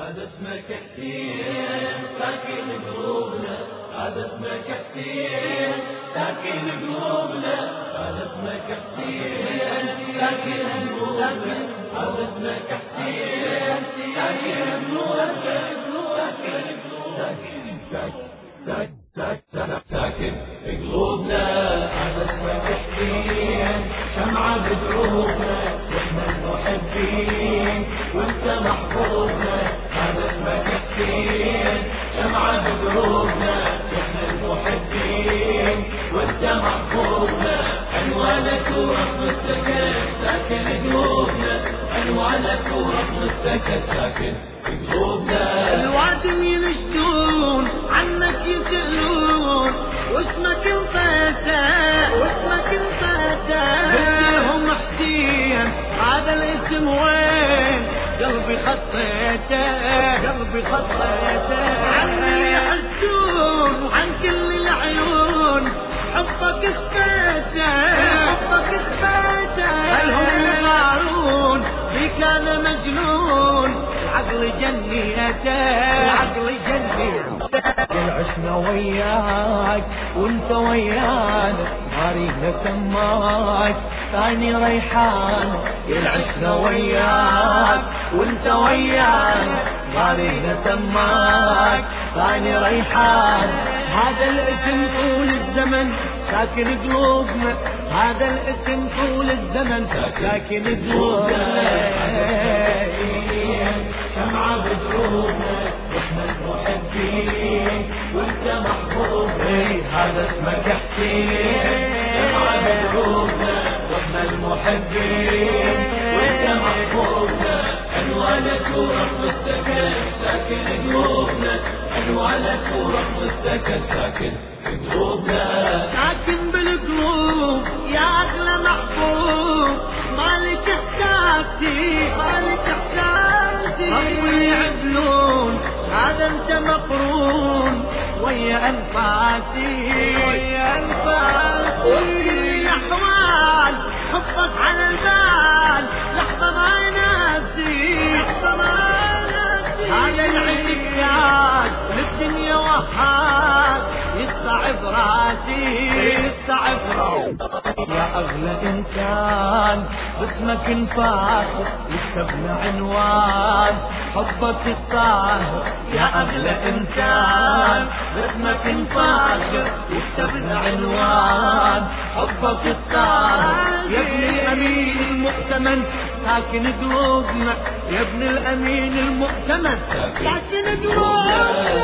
هذا اسمك حسين ساكن قلوبنا، هذا اسمك حسين ساكن قلوبنا، هذا اسمك حسين ساكن قلوبنا، هذا اسمك حسين ساكن قلوبنا، ساكن قلوبنا، هذا اسمك حسين شمعة بدروبنا، واحنا المحبين وانت محبوبنا، هذا اسمك حسين شمعة بدروبنا، واحنا المحبين وانت محبوبنا، عنوانك ورقم السكن ساكن قلوبنا، عنوانك ورقم السكن ساكن قلوبنا. الوادم ينشدون عنك يسألون واسمك انفتح واسمك انفتح، قلتلهم حسين هذا الاسم وين؟ قلبي خطيته قلبي خطيته، عني يحسون وعن كل العيون حبك اثبته حبك اثبته، هلهم يغارون بك انا مجنون، العقل جنيته العقل جنيته، عشنا وياك وانت ويانا مارينا سماك ثاني ريحان، عشنا وياك وانت ويانا مارينا سماك ثاني ريحان، هذا الاسم طول الزمن ساكن قلوبنا، هذا الاسم طول الزمن ساكن قلوبنا، شمعة بدروبنا واحنا المحبين وانت محبوب، هذا اسمك حسين شمعة بدروبنا واحنا المحبين وانت محبوبنا، عنوانك ورقم السكن ساكن قلوبنا، عنوانك ورقم السكن ساكن قلوبنا، ساكن بالقلوب يا اغلى محبوب، مالك احساسي مالك احساسي، ربي يعدلون هذا انت مقرون ويا انفاسي ويا انفاسي، وكل الاحوال حبك على البال، لحظه ما ناسي لحظه ما ناسي، هذا العشقيات للدنيا وهاد يصعب راسي يصعب راسي، يا اغلى انسان باسمك انفاخر يكتبنا عنوان حبك الطاهر، يا اغلى انسان باسمك انفاخر يكتبنا عنوان حبك الطاهر، يا ابن الامين المؤتمن ساكن قلوبنا، يا ابن الامين المؤتمن ساكن قلوبنا،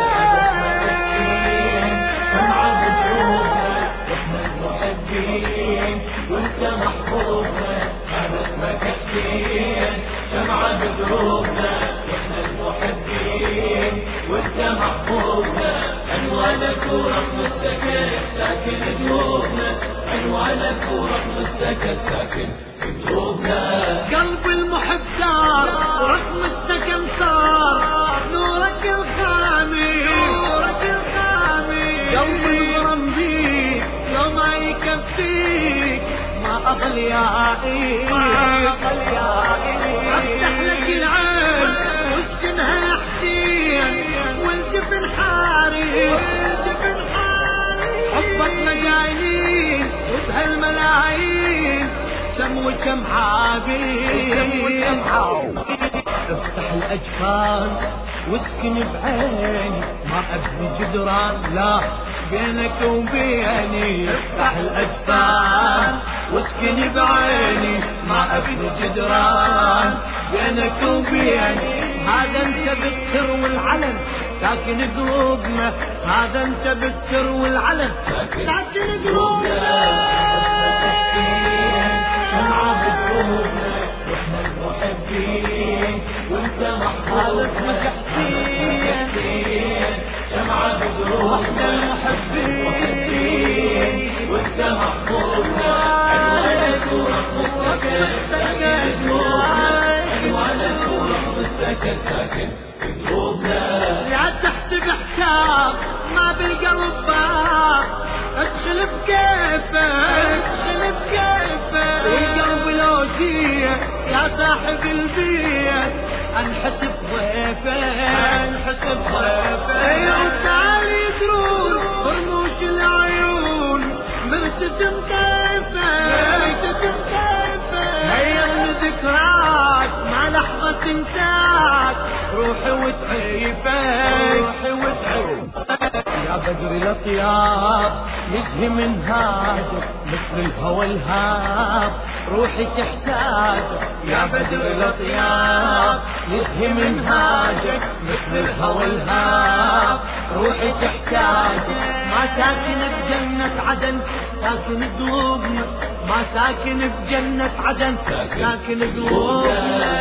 شمعة بدروبنا واحنا المحبين وانت محبوبنا، هذا اسمك حسين شمعة بدروبنا واحنا المحبين وانت محبوبنا، عنوانك ورقم السكن ساكن قلوبنا، عنوانك ورقم السكن ساكن قلوبنا، قلب المحب صار ورقم السكن صار، نورك الخامي نورك الخامي، قلبي يغرم بيك لو ما يكفيك ما اضل يا ايه ما اضل يا ايه، افتح لك العين واسكنها يا حسين والجفن حاري والجفن حاري، حبك مجانين وبهالملايين كم وكم عابين، افتح الاجفان واسكن بعيني ما ابني جدران لا بينك وبيني، افتح الاجفان واسكن بعيني ما ابني جدران بينك وبيني، هذا انت بالسر والعلن ساكن قلوبنا، هذا انت بالسر والعلن ساكن قلوبنا، شمعة بدروبنا واحنا المحبين وانت محبوب، اسمك حسين شمعة بدروبنا واحنا المحبين وانت محبوبنا، عنوانك ورقم السكن ساكن قلوبنا، عنوانك ورقم السكن ساكن قلوبنا، لا تحسب حساب ما بالقلب باب، ادخل بكيفك ادخل بكيفك، القلب لو جيه يا صاحب البيت انحسب ضيفك الأطياب يزهي منهاجك مثل الهوى الهاب روحي تحتاجك يا بدر الأطياب يزهي منهاجك مثل الهوى الهاب روحي تحتاجك ما ساكن بجنة عدن ساكن قلوبنا ما ساكن بجنة عدن ساكن قلوبنا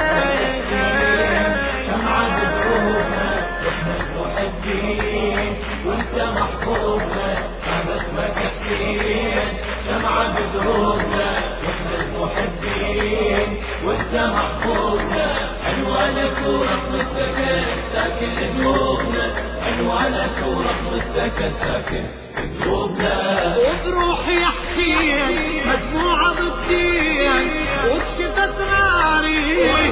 شمعة بدروبنا احنا المحبين وانت محبوبنا ما اسمك حسين شمعة بدروبنا احنا المحبين وانت محبوبنا عنوانك ورقم السكن ساكن قلوبنا عنوانك ورقم السكن ساكن قلوبنا وبروحي يا حسين مجموعة بالدين وكشفت ناري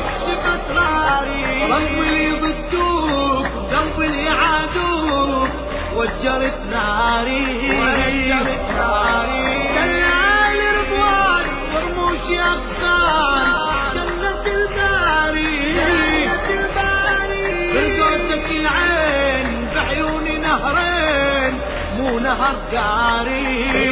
رب اللي ضدوك ذنب اللي عادوك وجرت ناري كالعالي رضوان ورموش أغصان جنة الباري برقوتك العين بعيوني نهرين مو نهر جاري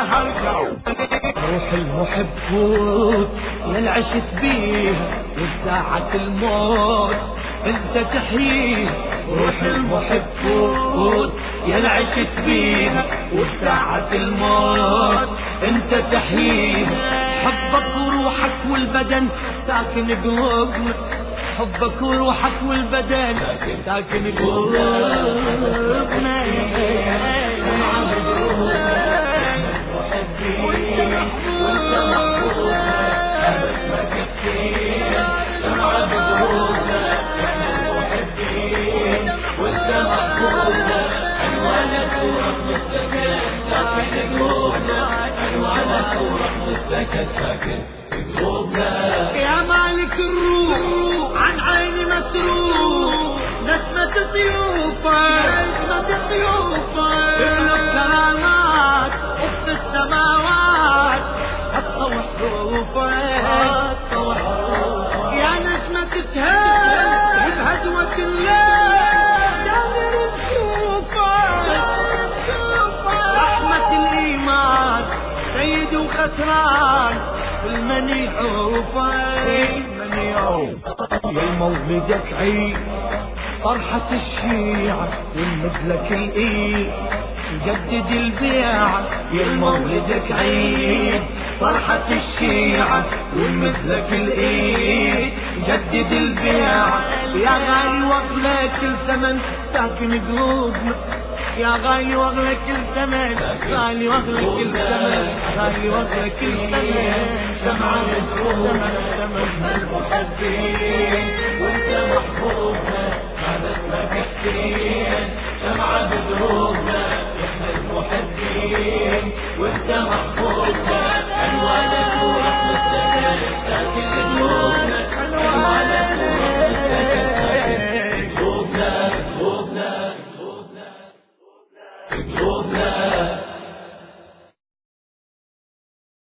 روح المحب فوت ينعشت بيها وساعة الموت انت تحييها روح المحب فوت ينعشت بيها وساعة الموت انت تحييها حبك وروحك والبدن ساكن قلوبنا حبك وروحك والبدن ساكن قلوبنا يا مالك الروح عن عيني مسروق نسمة سيوفك ابن الكرامات اخت السماوات الطوح حروفك يا نسمة تهاب بهدوة الليل دامر بشوفك رحمة الإيمان سيد وخسران المني عوفك يا مولدك عيد فرحة الشيعة والمثلك الإيد جدد البيعة يا مولدك عيد فرحة الشيعة والمثلك الإيد جدد البيعة يا غالي وصلك كل زمن ساكن قلوبنا يا غالي وغلك الزمن غالي وغلك الزمن غالي وغلك الزمن شمعة